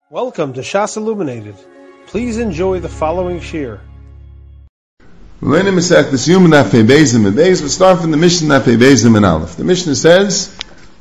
Welcome to Shas Illuminated. Please enjoy the following shir. We'll start from the Mishnah Nafei Bezim and Aleph. The Mishnah says,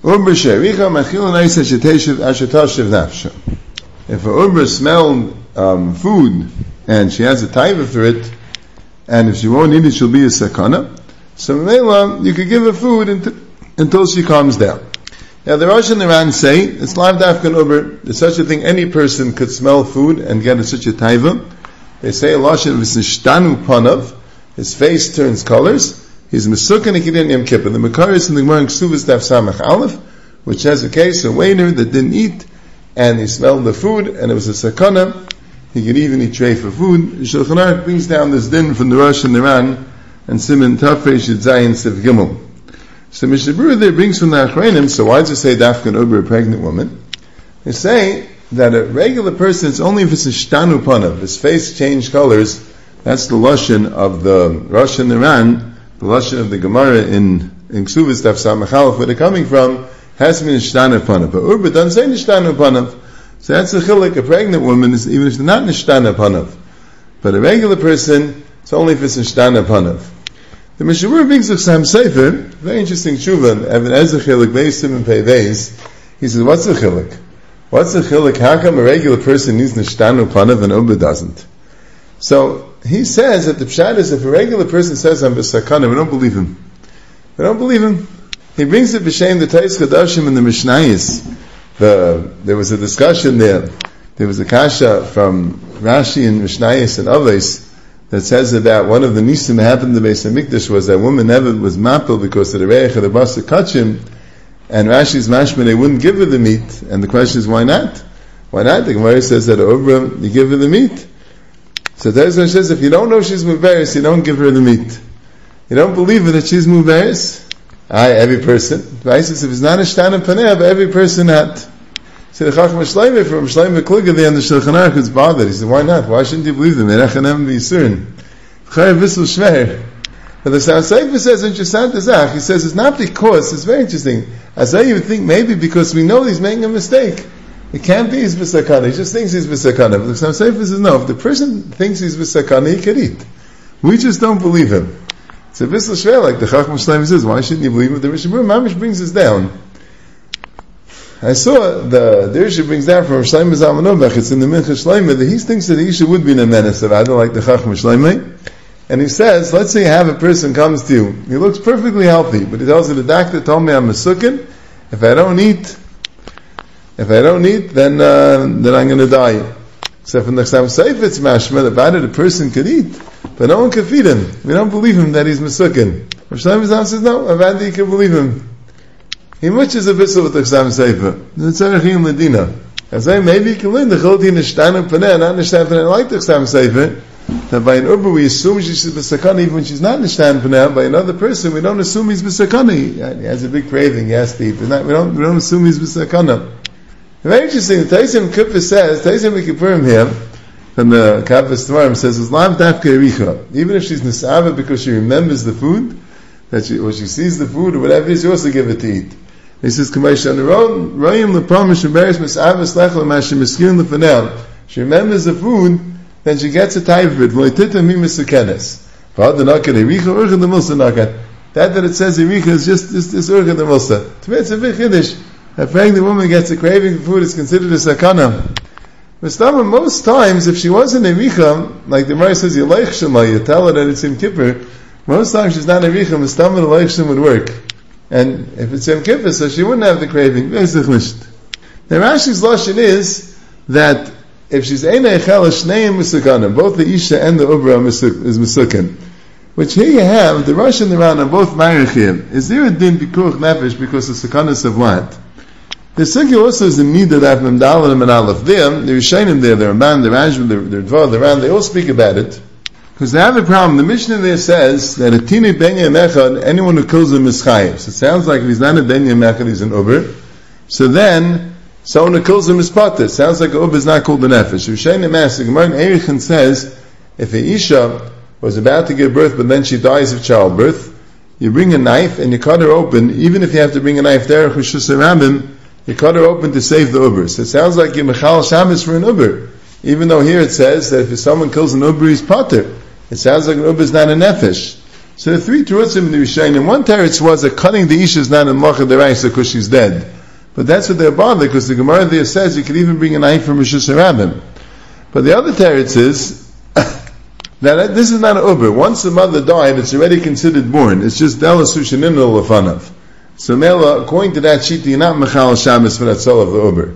if a Uber smelled food and she has a taiva for it, and if she won't eat it, she'll be a sakana. So you could give her food until she calms down. Now the Rosh and the Ran say, it's lav dafkan Uber, there's such a thing, any person could smell food and get such a taiva. They say a lashon v'snishtanu panav, his face turns colors, he's mesukan ikidin yom kippur. The Makaris in the Gemara in Ksuvas daf samach aleph, which has a case, a waiter that didn't eat, and he smelled the food, and it was a sakana, he could even eat tray for food. Shulchan Aruch brings down this din from the Rosh and the Ran, and Siman Tafrei Shid Zayin Siv Gimel. So Mishnah Berurah there brings from the Achreinim, so why does it say dafkan over a pregnant woman? They say that a regular person, it's only if it's a shtanu panav, his face changed colors, that's the lashon of the Rosh and the Ran, the lashon of the Gemara in Ksuvas Daf Samach Aleph, where they're coming from, has to be a shtanu panav. But Urba doesn't say shtanu panav. So that's a chilek, a pregnant woman, even if it's not nishtana panav. But a regular person, it's only if it's a nishtana panav. The Mishnah Berurah brings of Sam Sefer, very interesting tshuva, Evan Ezer chilek beisim and pei beis. He says, what's the chilek? What's the chilek? How come a regular person needs nishtana panav and Urba doesn't? So, he says that the pshat is if a regular person says I'm b'sakana, we don't believe him. We don't believe him. He brings it b'shem the Tais Chadashim in the Mishnayis. There was a discussion there. There was a kasha from Rashi and Mishnayis and Avos that says about one of the nisim that happened in the Beis HaMikdash was that woman never was mapel because of the reich of the basa kachim, and Rashi's mashma, they wouldn't give her the meat, and the question is why not? Why not? The Gemara says that over you give her the meat. So Teres says if you don't know she's muveris, you don't give her the meat. You don't believe her that she's muveris. Every person. Says if it's not a shtan paneh, but every person not. So the Chacham Shleimah from Shleimah Kluger there on the Shulchan Aruch is bothered. He said, why not? Why shouldn't you believe them? But the Sar Sefer says in Shesat Azach, he says it's not because, it's very interesting. As I would think maybe because we know he's making a mistake. It can't be he's b'sakana. He just thinks he's b'sakana. But the Sar Sefer says no. If the person thinks he's b'sakana, he could eat. We just don't believe him. It's a bissel shver, like the Chacham Shleimah says. Why shouldn't you believe him? The Mishnah Berurah Mamish brings us down. I saw the Risha brings down from Shleimah Zalmanovach, it's in the Mincha Shleimah, that he thinks that the Isha would be in a menace of Ada, like the Chacham Shleimah. And he says, let's say you have a person comes to you, he looks perfectly healthy, but he tells you, the doctor told me I'm a sukkah, if I don't eat, then I'm going to die. Except for the Chassam Sefer, it's mashma, about it a person could eat, but no one could feed him. We don't believe him that he's Mesukin. Rav Shlomo Zalman says, no, about you can believe him. He muches a bissel with the Chassam Sefer. It's Tzarechim Ladina. I say, maybe you can learn the Chilti Nishtana Paneh, not Nishtana Paneh, like the Chassam Sefer, that by an Uber we assume she's B'sakana even when she's not Nishtana Paneh. By another person, we don't assume he's B'sakana. He has a big craving, he has to eat. We don't assume he's B'sakana. Very interesting, the Taisim Kippur says, Taisim Kippurim here, from the Kavas Tvarim says, it's Lav Dafka Ericha. Even if she's Nisava because she remembers the food, or she sees the food or whatever it is, you also give it to eat. He says, she remembers the food, then she gets a type of it. That it says Ericha is just Urcha the Musa. To me it's a big chiddush. A pregnant woman gets a craving for food, is considered a sakana. But most times, if she wasn't Ericha, like the Gemara says, you tell her that it's Yom Kippur, most times she's not Ericha, Mistama the Leichshim would work. And if it's Yom Kippur, so she wouldn't have the craving. The Rashi's lashon is that if she's Eina Echel Shneim Misukana, both the Isha and the Ubra is Misukan. Which here you have, the Rosh and the Ran are both Ma'arichim. Is there a din Bikuch Nefesh because the Sukanas of what? The Sugya also is in Nida Daf Memdal and Aleph. There, the Rishayim there, the Ramban, the Rashba, the Dvar, the Ran, they all speak about it. Because they have a problem. The Mishnah there says that a tini benya mechad, anyone who kills him is chayiv. So it sounds like if he's not a benya mechad, he's an uber. So then, someone who kills him is pater. It sounds like an uber is not called a nefesh. Rishayim Mas, the Gemara Erechin says, if a isha was about to give birth, but then she dies of childbirth, you bring a knife and you cut her open, even if you have to bring a knife there, Chushus Rabim, you cut her open to save the uber. So it sounds like you're mechal shabbos for an uber. Even though here it says that if someone kills an uber, he's pater. It sounds like an uber is not a nefesh. So the three terutzim in the Rishonim, one teretz was that cutting the isha is not a mocha deraisa because she's dead. But that's what they're bothered, because the Gemara there says you could even bring a knife from Rishus Harabim. But the other teretz is that this is not an uber. Once the mother died, it's already considered born. It's just dela sushaninul lefanav. So Mela, according to that sheet, you're not mechal shabbos for that soul of the uber.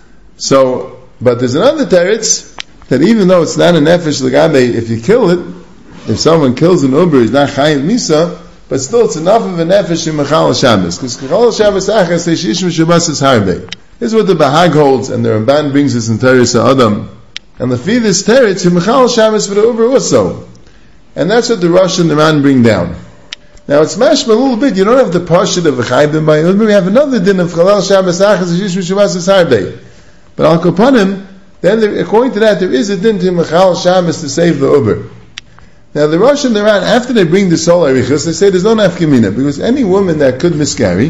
So, but there's another teretz that even though it's not a nefesh legabe, if you kill it, if someone kills an uber, he's not chayiv misa, but still it's enough of a nefesh in mechal shabbos. Because mechal shabbos achas say shishma shabbos is harbe. This is what the Bahag holds, and the Ramban brings this in Teretz Adam. And the feed is teretz in mechal shabbos for the uber also. And that's what the Rosh and the Ran bring down. Now it's mashma a little bit. You don't have the parshat of v'chaybim by uber. We have another din of chalal shabbos achas shishma shabbos is harbe. But al kapanim, then according to that, there is a din to mechal shabbos to save the uber. Now the Rosh and the Ran, after they bring the soul arichas, they say there's no nafkamina, because any woman that could miscarry,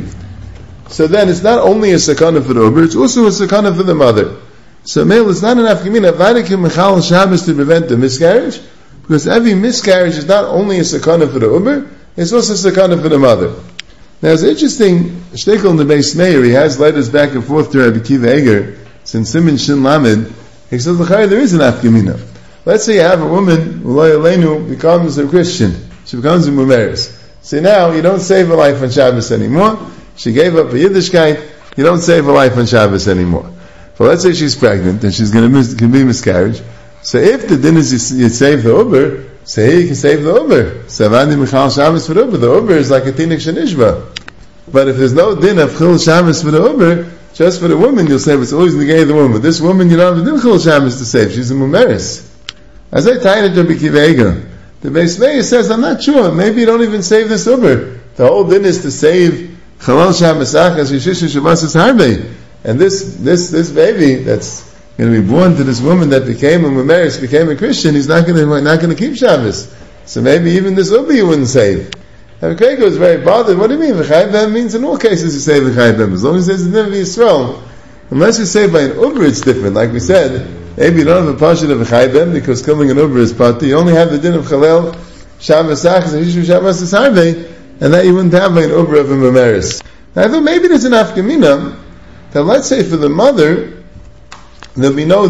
so then it's not only a sakana for the uber, it's also a sakana for the mother. So male, it's not an nafkamina, vadikim mechal shabbos to prevent the miscarriage, because every miscarriage is not only a sakana for the uber, it's also a sakana for the mother. Now it's interesting, Shtekel in the Beis Meir, he has letters back and forth to Rabbi Kiva Eger, since Simon Shin Lamed, he says, there is an nafkamina. Let's say you have a woman, who becomes a Christian. She becomes a Mumeris. So now, you don't save her life on Shabbos anymore. She gave up her Yiddishkeit. You don't save her life on Shabbos anymore. But let's say she's pregnant and she's going to be miscarriage. So if the din is you save the uber, say hey, you can save the uber. So Avandi Michal Shabbos for the uber. The uber is like a Tinik Shanishba. But if there's no din of Chil Shabbos for the uber, just for the woman you'll save. It's always the gay of the woman. But this woman you don't have a din Chil Shabbos to save. She's a Mumeris. As I tie it to Rabbi Kiva Eger, the Beis Meir says, I'm not sure, maybe you don't even save this uber. The whole din is to save Chalal Shabbos Achas Yishishu Shabbos is Harbe. And this baby that's going to be born to this woman that became a Mumeris, became a Christian, he's not going to keep Shabbos. So maybe even this uber you wouldn't save. And Rabbi was very bothered. What do you mean? V'chayvem means in all cases you save V'chayvem. As long as there's a din of Yisrael. Unless you save by an uber, it's different. Like we said, maybe you don't have a parshat of v'chaybem because killing an uber is party. You only have the din of chalel Shabbos achas and Yishu Shabbos is harbe, and that you wouldn't have by an uber of a memeris. Now I thought maybe there's an afkamina that let's say for the mother there'll be no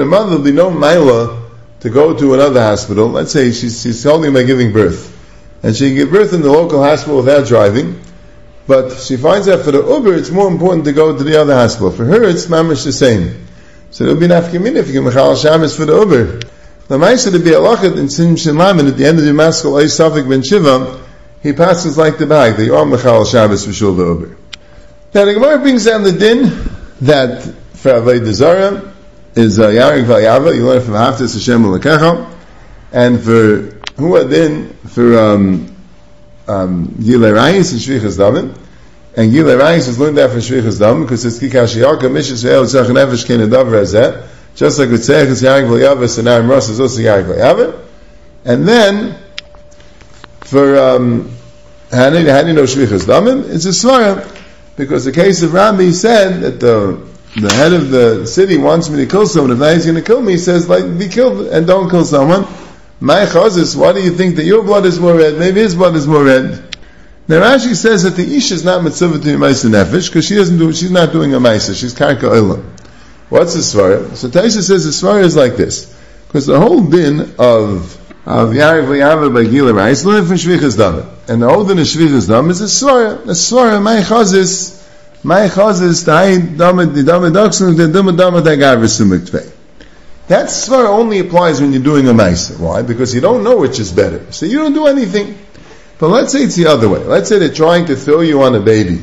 maila to go to another hospital. Let's say she's holding by giving birth, and she can give birth in the local hospital without driving. But she finds out for the uber, it's more important to go to the other hospital. For her, it's mamish the same. So there'll be an afkamina if you can mechal shabbos for the uber. The ma'aseh to be alachat in Sim Shin Lamed at the end of the Maskal Oy Safik Ben Shiva, he passes like the bag that you are mechal shabbos for shul the uber. Now the Gemara brings down the din that for avodah zara is yarig v'yava. You learn from Haftas Hashem L'Lekecha, and for huadin for Gilei Rayis and Shvichas Damim. And Gilei Rayis is learned out from Shvichas Damim because it's Kikashiyaka, Mishas Ve'el, Tzach Nefesh, Ken Adavar Hazeh. Just like with Tzech is Yarig V'Yavah, so now Ros is also Yarig V'Yavah. And then, for how do you know Shvichas Damim? It's a Svara, because the case of Rabbi said that the head of the city wants me to kill someone. If now he's going to kill me, he says, like, be killed and don't kill someone. My chazis, why do you think that your blood is more red? Maybe his blood is more red. Now Rashi says that the Isha is not mitzvah to Maisa Nefesh, because she's not doing a Maisa, she's Karka Olam. What's the Svara? So Taisha says the Svara is like this, because the whole din of Yariv V'Yava by Gilei Rayis learned from Shvichas Damim. And the whole din of Shvichas Damim is a Svara, my chazis, Ta'ai Damad, the Damad Doxim, the Damad Agav Resumik Tvei. That svara only applies when you're doing a ma'aser. Why? Because you don't know which is better. So you don't do anything. But let's say it's the other way. Let's say they're trying to throw you on a baby.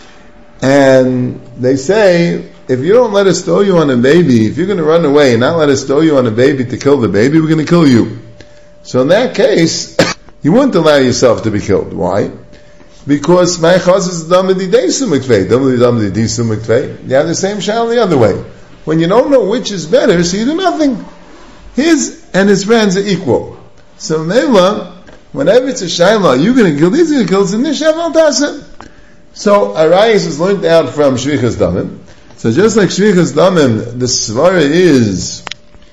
And they say, if you don't let us throw you on a baby, if you're going to run away and not let us throw you on a baby to kill the baby, we're going to kill you. So in that case, you wouldn't allow yourself to be killed. Why? Because my chaz is damadi deisum mikvei. Damadi deisum mikvei. You have the same shal the other way. When you don't know which is better, so you do nothing. His and his friends are equal. So Mela, whenever it's a shayla, you're going to kill these, you're going to kill Zinish Aval Tasa. So Arayis is learned out from Shvichas Damim. So just like Shvichas Damim, the svara is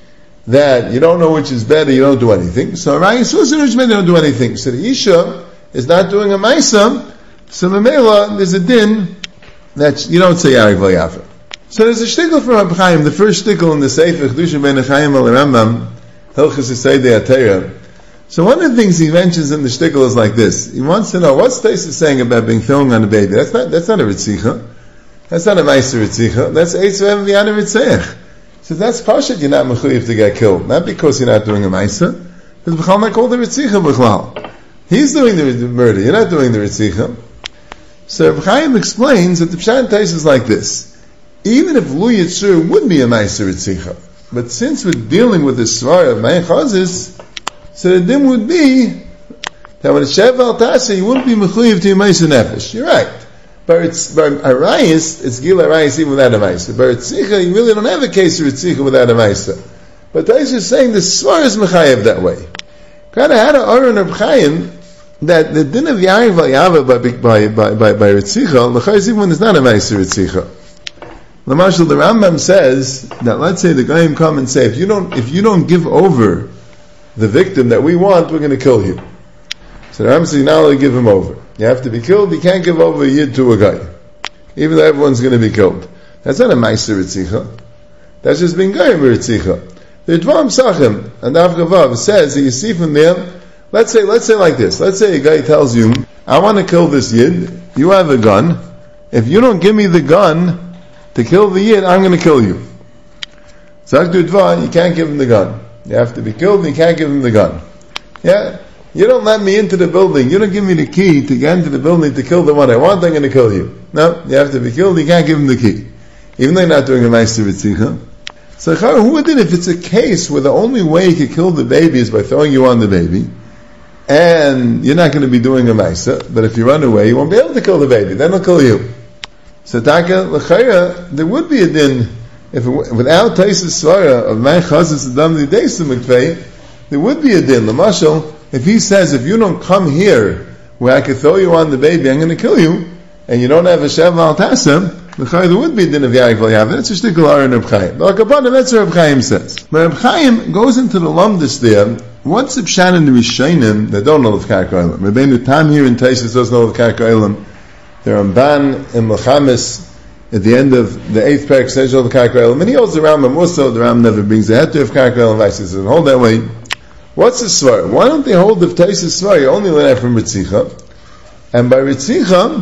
that you don't know which is better, you don't do anything. So Arayis also which better, you don't do anything. So the Isha is not doing a Maisa, so Mamela, there's a din that you don't say Yarik V'Yafa. So there's a shtickle from Reb Chaim, the first shtickle in the Sefer, Chedusha Ben Chaim al Rambam, Hilchas Yisayidei HaTeirah. So one of the things he mentions in the shtickle is like this. He wants to know, what's Taisa saying about being thrown on a baby? That's not a Ritzicha. That's not a Meiser Ritzicha. That's Eitzvah V'Yana Ritzeach. So that's Pashat, you're not mechuyev to get killed. Not because you're not doing a Meiser, because B'chal not called the Ritzicha B'chal. He's doing the murder, you're not doing the Ritzicha. So Reb Chaim explains that the Pshat Taisa is like this. Even if Lu Yitzur would be a Meiser Ritzicha, but since we're dealing with the Svar of Mein Chazis, so the dim would be that when it's Shev al Tasa, you wouldn't be mechuyev to your Meiser Nefesh. You're right. But Arayis, it's Gil Arayis even without a Meiser. But Ritzicha, you really don't have a case of Ritzicha without a Meiser. But Taisa is saying the Svar is mechayev that way. Kind of had an Aron Reb Chaim that the din of Yair V'Yava by Ritzicha, l'chayis even when it's not a Meiser Ritzicha. L'mashal, the Rambam says that let's say the Goyim come and say, if you don't give over the victim that we want, we're going to kill you. So the Rambam says, you're not allowed to give him over. You have to be killed, you can't give over a yid to a guy. Even though everyone's going to be killed. That's not a Meiser Ritzicha. That's just being Goyim Ritzicha. The Dvarim Sachim, and Daf Gavav, says that you see from there, let's say like this. Let's say a guy tells you, I want to kill this yid, you have a gun. If you don't give me the gun to kill the yid, I'm going to kill you. Zakdu Dvar, you can't give him the gun. You have to be killed and you can't give him the gun. Yeah? You don't let me into the building, you don't give me the key to get into the building to kill the one I want, I'm going to kill you. No, you have to be killed, you can't give him the key. Even though you're not doing a Meiser Ritzicha. So who would it if it's a case where the only way you can kill the baby is by throwing you on the baby, and you're not going to be doing a Meiser, but if you run away, you won't be able to kill the baby, then he'll kill you. So Taka, l'chayra, there would be a din, if without Taisus Svara of Mein Chazis Adam Lideis Mikvei, there would be a din. L'mashal, if he says, if you don't come here where I can throw you on the baby, I'm going to kill you, and you don't have a Shev al Tasem, l'chayra, there would be a din of Yarik V'Yav. That's a shtickle Aron Reb Chaim. But that's what Reb Chaim says. But Reb Chaim goes into the Lumdis there. What's the Pshat in the Rishonim that don't know the Karka Olam? Rabbeinu Tam here in Taisus doesn't know the Karka Olam. The Ramban in Mechamis at the end of the 8th parak says all the Karka Olam, and he holds the Rambam also. The Rambam never brings the heter of Karka Olam. He says, hold that way. What's the Svar? Why don't they hold the Taisus Svar? You only learn that from Ritzicha, and by Ritzicha,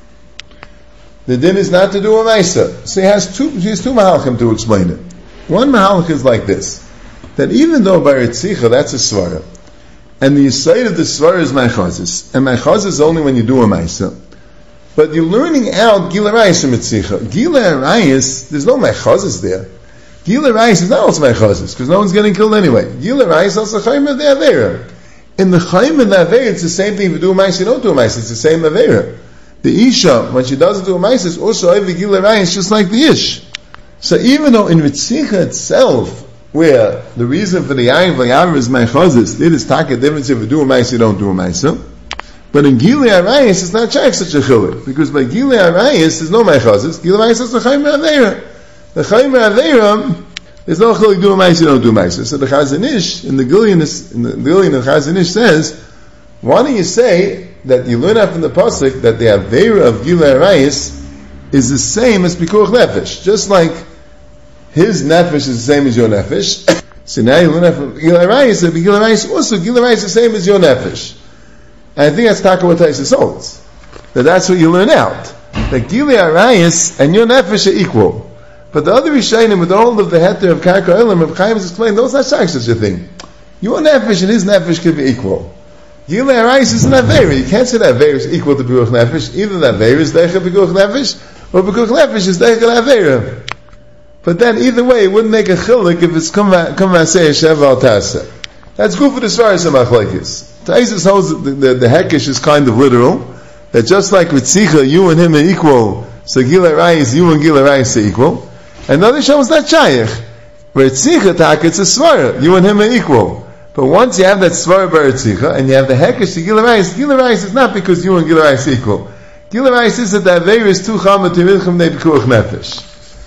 the din is not to do a Maisa. So he has two Mahalchim to explain it. One Mahalch is like this, that even though by Ritzicha that's a Svara, and the Yisayid of the Svara is Meichazis, and Meichazis is only when you do a Maisa, but you're learning out Gila Rayis from Ritzicha. Gila Rayis, there's no Meichazis there. Gila Rayis is not also Meichazis, because no one's getting killed anyway. Gila Rayis is also Chaim of the Avera. In the Chaim of the Avera, it's the same thing. If you do a Maisa, you don't do a Maisa, it's the same Avera. The Isha, when she doesn't do a Maisa, is also every Gila Rayis, just like the Ish. So even though in Ritzicha itself, where the reason for the Yayin V'Yav is Meichazis, it is taka difference if you do a Maisa, you don't do a Maisa. But in Gilei Arayis, it's not such a chiluk, because by Gilei Arayis, there's no Meichazis. Gilei Arayis is the Chaim Avera. The Chaim Avera, there's no chiluk, do a Maisa, you don't do a Maisa. So the Chazon Ish, in the Gillian of Chazon Ish says, why don't you say that you learn out from the pasuk that the Avera of Gilei Arayis is the same as Pikuach Nefesh, just like his Nefesh is the same as your Nefesh. So now you learn out from Gilei Arayis, that Gilei Arayis also, Gilei Arayis is the same as your Nefesh. And I think that's Taka what Taisus holds. That's what you learn out. That Gilei Arayis and your Nefesh are equal. But the other Rishonim, with all of the heter of Karka Olam, Reb Chaim has explained, no, it's not such a thing. Your Nefesh and his Nefesh could be equal. Gilei Arayis is an Avera. You can't say that Avera is equal to Pikuach Nefesh. Either that Avera is Deicha Pikuach Nefesh, or Pikuach Nefesh is Deicha Avera. But then either way, it wouldn't make a chiluk if it's come say Shev al Tasa. That's good for the Svaris of Machlekes. Taisus holds the Hekesh is kind of literal, that just like Ritzicha, you and him are equal, so Gilei Arayis, you and Gilei Arayis are equal. And the other Shem is not Shayach. Ritzicha, it's a Svara, you and him are equal. But once you have that Svara by Ritzicha, and you have the Hekesh to Gilei Arayis is not because you and Gilei Arayis are equal. Gilei Arayis is that the Avera is too chama to milchem ne pikuach nefesh.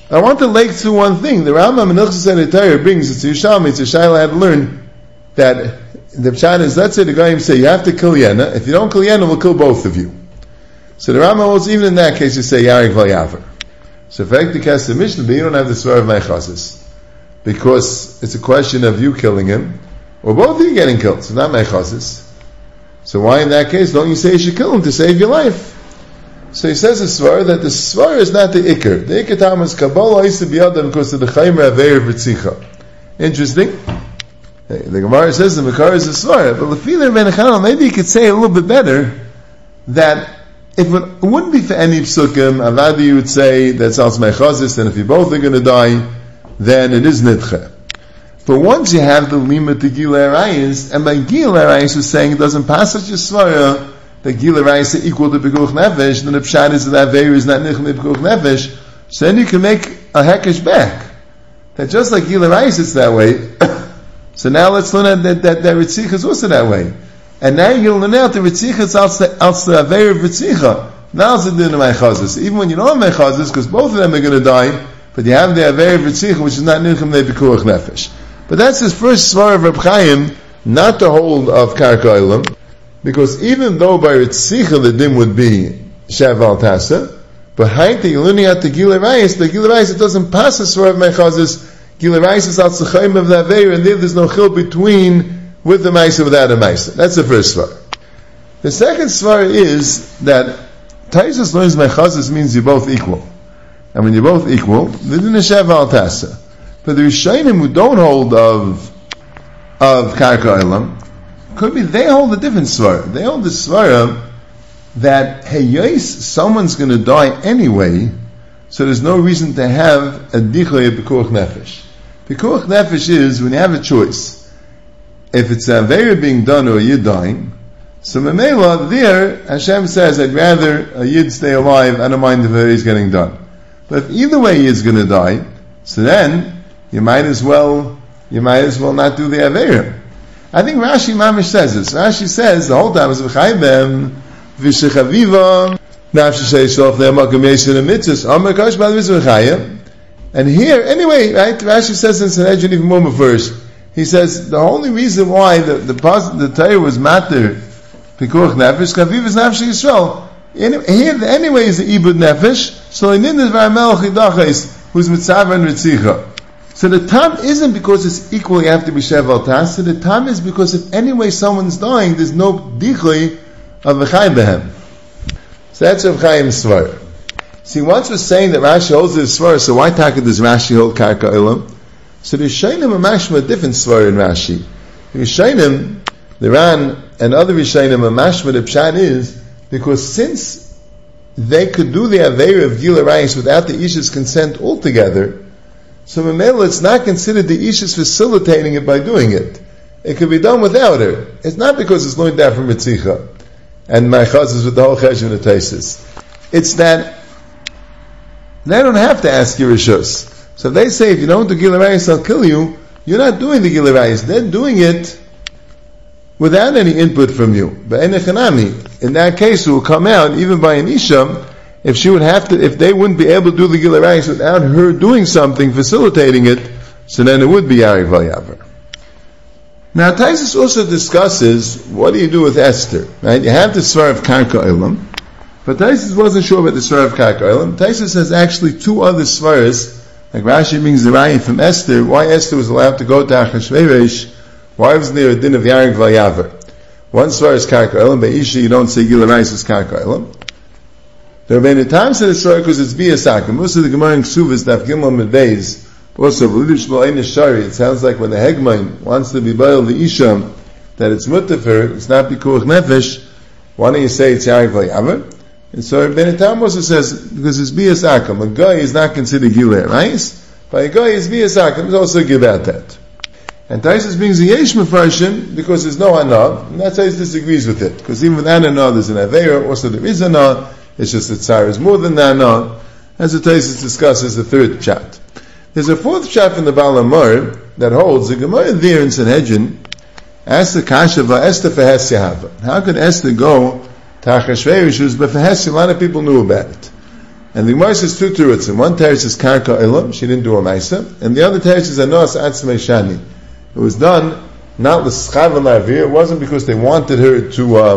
I want to link to one thing. The Rambam in Ilchos Torah brings it to Yerushalmi. It's a Shaila had to learn that the Pshat is, let's say the Goyim say, you have to kill Yena. If you don't kill Yena, we'll kill both of you. So the Rambam holds, even in that case, you say, Yarik V'Yaver. So if the case of Mishnah, but you don't have the svar of Meichazis. Because it's a question of you killing him, or both of you getting killed. So not Meichazis. So why in that case don't you say you should kill him to save your life? So he says the svar, that the svar is not the ikr. The ikr tam is Kabbalah used to be other because of the Chaymer Aveir V'Tzicha. Interesting. The Gemara says the Makar is a svar, but Lefila Ben Chanel, maybe you could say a little bit better that if it wouldn't be for any psukim, Avadi you would say that's als meichazis, and if you both are going to die, then it is nidche. But once you have the lima to Gil Arayis, and by Gil Arayis was saying it doesn't pass such a svara that Gil Arayis is equal to Pekuch Nefesh, then the pshat is that Aveir is not nichel Pekuch Nefesh, so then you can make a hekesh back. That just like Gil Arayis it's that way. So now let's learn that Ritzich is also that way. And now you'll learn out the Ritzich is also the Aveir of Ritzicha. Now it's the din of Meichazis. Even when you don't have Meichazis, because both of them are going to die, but you have the Aveir of Ritzicha, which is not Nilchem Nepikuach Nefesh. But that's his first svar of Reb Chaim, not to hold of Karka Olam, because even though by Ritzicha the din would be Shav al Tasa, but Haiti, you're learning out the Gil Arayis, but Gil Arayis it doesn't pass the svar of Meichazis. Gil Arayis is al Tzachayim of the Aveir, and there's no chil between with the Maisa, without a Maisa. That's the first svar. The second svar is that Taisus learns Meichazis means you're both equal. And when you're both equal, the din is Shav al Tasa. But the Rishonim who don't hold of Karka Olam, could be they hold a different svar. They hold the svar that hey, someone's going to die anyway, so there's no reason to have a dichoy of Pekuach Nefesh. Pekuach Nefesh is when you have a choice. If it's a Aveir being done or a Yid dying, so Memela, there, Hashem says, I'd rather a Yid stay alive, I don't mind if he's getting done. But if either way he is going to die, so then, you might as well not do the Aveir. I think Rashi Mamish says this. Rashi says, the whole time is V'chaybem, V'shechaviva, and here, anyway, right, Rashi says in Sanhedrin even more first, he says, the only reason why the Torah was matter, Pekuach Nefesh, Kaviv is Nefesh Yisrael. Here, anyway, is the Ibud Nefesh, so in the Varmel Chidachais, who's Mitzav and Ritzicha. So the tam isn't because it's equal, you have to be Shev al Tas, so the tam is because if anyway someone's dying, there's no Dichoy of V'chai Behem. So that's Rav Chaim's Svar. See, once we're saying that Rashi holds this Svar, so why taka does Rashi hold Karka Olam? So the Rishonim are mashma a different Svar in Rashi. The Rishonim, the Ran, and other Rishonim are mashma the Pshat is, because since they could do the Aveir of Gil Arayis without the Isha's consent altogether, so Memela it's not considered the Isha's facilitating it by doing it. It could be done without her. It's not because it's learned out from Ritzicha and Meichazis with the whole Cheshvan and Taisis. It's that they don't have to ask your Rishus. So if they say, if you don't do Gil Arayis, I'll kill you, you're not doing the Gil Arayis. They're doing it without any input from you. But in that case, it will come out, even by an Isha, if they wouldn't be able to do the Gil Arayis without her doing something, facilitating it, so then it would be Yarik V'Yaver. Now, Taisus also discusses, what do you do with Esther? Right? You have the Svar of Karka Olam, but Taisus wasn't sure about the Svar of Karka Olam. Taisus has actually two other Svaras, like Rashi brings the Raya from Esther, why Esther was allowed to go to Achashverosh, why wasn't there a din of Yarik V'Yaver? One Svar is Karka Olam, by Isha you don't say Gil Arayis is Karka Olam. The Rebbeinu Tam said the Svar because it's Biyasakim. Most of the Gemara in Ksuvas, Daf Gimel Medbeis, also, it sounds like when the Hegmain wants to be Baal the Isha, that it's mutafer, it's not Pekuach Nefesh, why don't you say it's Yarik V'Yaver? And so Rebbeinu Tam also says, because it's Biyasakim, a guy is not considered Gil Arayis, but a guy is Biyasakim, it's also give out that. And Taisus brings the Yesh Mefarshim, because there's no Anah, and that's how he disagrees with it, because even with Anah there's an Aveira, also there is Anah, it's just that Tsar is more than the Anah, as the Taisus discusses the third chat. There's a fourth chap in the Baal Amor that holds the Gemara there in Sanhedrin asks the Kasha Esther Fehesya. How could Esther go to Achashverosh who's Befehesya? A lot of people knew about it. And the Gemara says two terutzim. One teretz is karka elam, she didn't do a ma'isa, and the other teretz is anos atzmei shani. It was done not l'schav l'avir. It wasn't because they wanted her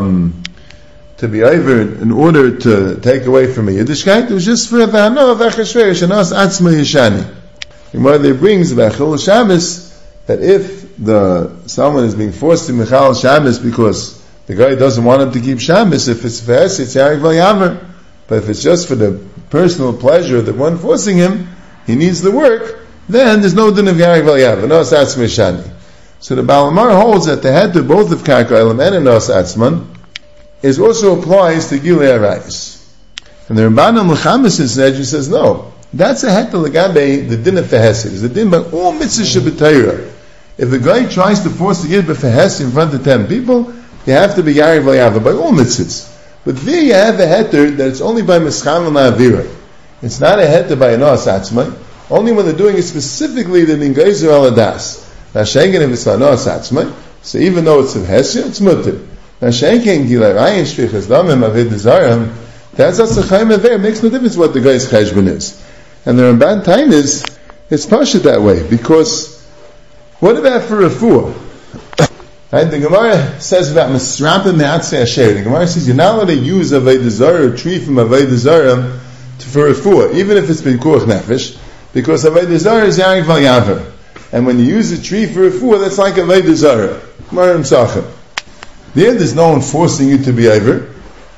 to be over in order to take away from a Yiddishkeit. It was just for the hano of Achashverosh anos atzmei shani. The Gemara brings b'achil Shabbos that if someone is being forced to Michal Shabbos because the guy doesn't want him to keep Shabbos, if it's Ves, it's Yarik V'Yaver. But if it's just for the personal pleasure that one forcing him, he needs the work, then there's no din of Yarik V'Yaver. Nos Atzmei Shani. So the Balamar holds that the head to both of Karka Elam and Nos Atzman is also applies to Gilei Arayis. And the Ramban L'chamis says no. That's a head to Lagabe, the din of Fehesid. It's the din by all mitzvahs Shabbatayra. If the guy tries to force the Yid b'Fehes in front of 10 people, you have to be Yarik V'Yaver by all mitzvahs. But there you have a heter that it's only by Mischam and La'avira. It's not a heter by Anos Atzmai. Only when they're doing it specifically, the Ningayzer Aladas. Now, Shengen, if it's Anos Atzmai, so even though it's of Hesya, it's mutter. Now, Shengen, Gilei Rayin, Shvichas Damim, Avid Dezarim, that's as a Chaim Aver. It makes no difference what the guy's Cheshbon is. And the Ramban Tain is, it's Pashut that way, because what about for Refuah? Right? The Gemara says about Misrapim Me'atzei Asher. The Gemara says you're not allowed to use Avodah Zarah or tree from Avodah Zarah for Refuah, even if it's been Kuach Nefesh, because Avodah Zarah is Yarik V'Yaver. And when you use a tree for Refuah, that's like Avodah Zarah. Gemara M'sachem. There's no one forcing you to be over.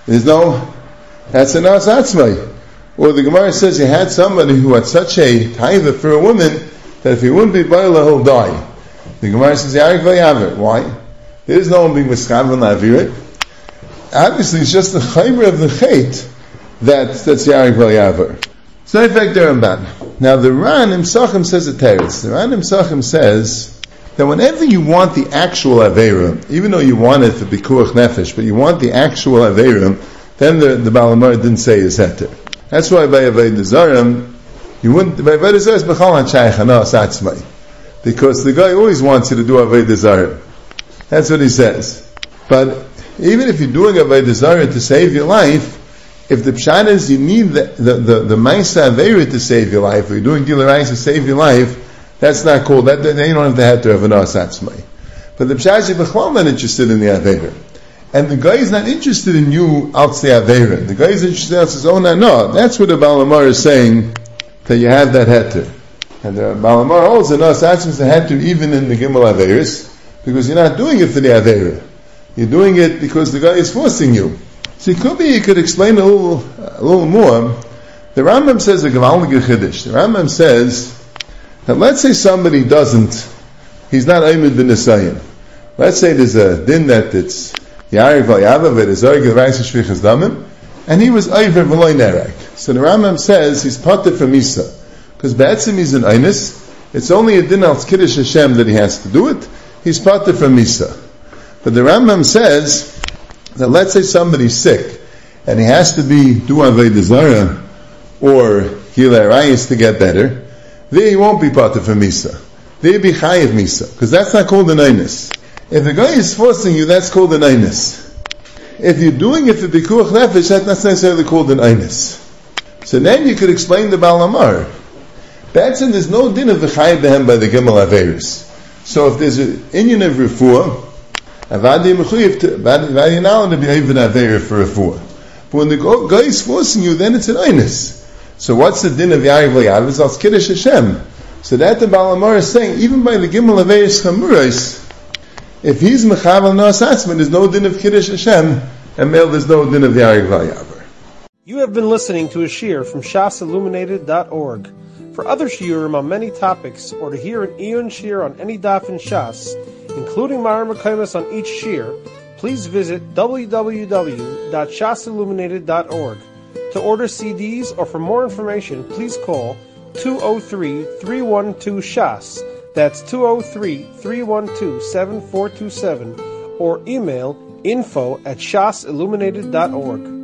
That's a Nas Atzmai. Or the Gemara says you had somebody who had such a taiva for a woman that if he wouldn't be Baila, he'll die. The Gemara says Yarik V'Yaver. Why? There is no one being Miskav and La'avir. Obviously, it's just the Chaymer of the Chait that's Yarik V'Yaver. So, in fact, they're Ramban. Now, the Ran Imsachim says a teretz. The Ran Imsachim says that whenever you want the actual Aveira, even though you want it to be Kuach Nefesh, but you want the actual Aveira, then the Balamar didn't say his heter. That's why by Avodah Zarim, you wouldn't, by Avodah Zarim is B'chal HaShayach Anos Atzmai. Because the guy always wants you to do Avodah Zarim. That's what he says. But even if you're doing Avodah Zarah to save your life, if the pshat is you need the Maisa Aveira to save your life, or you're doing Gilei Arayis to save your life, that's not called, then you don't have the heter of an Anos Atzmai. But the pshat is you're not interested in the Aveira. And the guy is not interested in you outside the Aveira. The guy is interested in his own no. That's what the Balamar is saying, that you have that heter. And the Balamar holds that Anos Atzmai is the heter even in the Gimel Aveiris, because you're not doing it for the Aveira. You're doing it because the guy is forcing you. So it could be you could explain a little more. The Rambam says a Gevaldige Chiddush. The Rambam says that let's say somebody he's not Aymed bin Nisayin. Let's say there's a din that it's Yarik V'Yaver v'Dezar Gilrais Shvichas Damim, and he was Ayver V'Loy Nerek. So the Rambam says he's pater from Misa. Because Ba'etzim he's an Einis, it's only a din al Kiddush Hashem that he has to do it. He's pater from Misa. But the Rambam says that let's say somebody's sick and he has to do Avodah Zarah or Gilei Arayis to get better, there he won't be pater from Misa. There he'll be Chayiv Misa, because that's not called an Einis. If the guy is forcing you, that's called an Einis. If you're doing it for Bikuach Nefesh, that's not necessarily called an Einis. So then you could explain the Balamar. Batson, there's no din of the Chayiv Behem by the Gimel Aveiris. So if there's an Inyan of Refuah, Avadi you're not allowed to be even Aveir for Refuah. But when the guy is forcing you, then it's an Einis. So what's the din of Yarik V'Yaver? It's Al Kiddush Hashem. So that the Balamar is saying, even by the Gimel Aveiris Chamurais, if he's Mechavel Nos Atzman, there's no din of Kiddush Hashem, and there's no din of Yarik V'Yaver. You have been listening to a shiur from shasilluminated.org. For other shiurim on many topics, or to hear an Eon shiur on any daf in Shas, including Mareh Mekomos on each shiur, please visit www.shasilluminated.org. To order CDs or for more information, please call 203-312-SHAS. That's 203-312-7427, or email info@shasilluminated.org.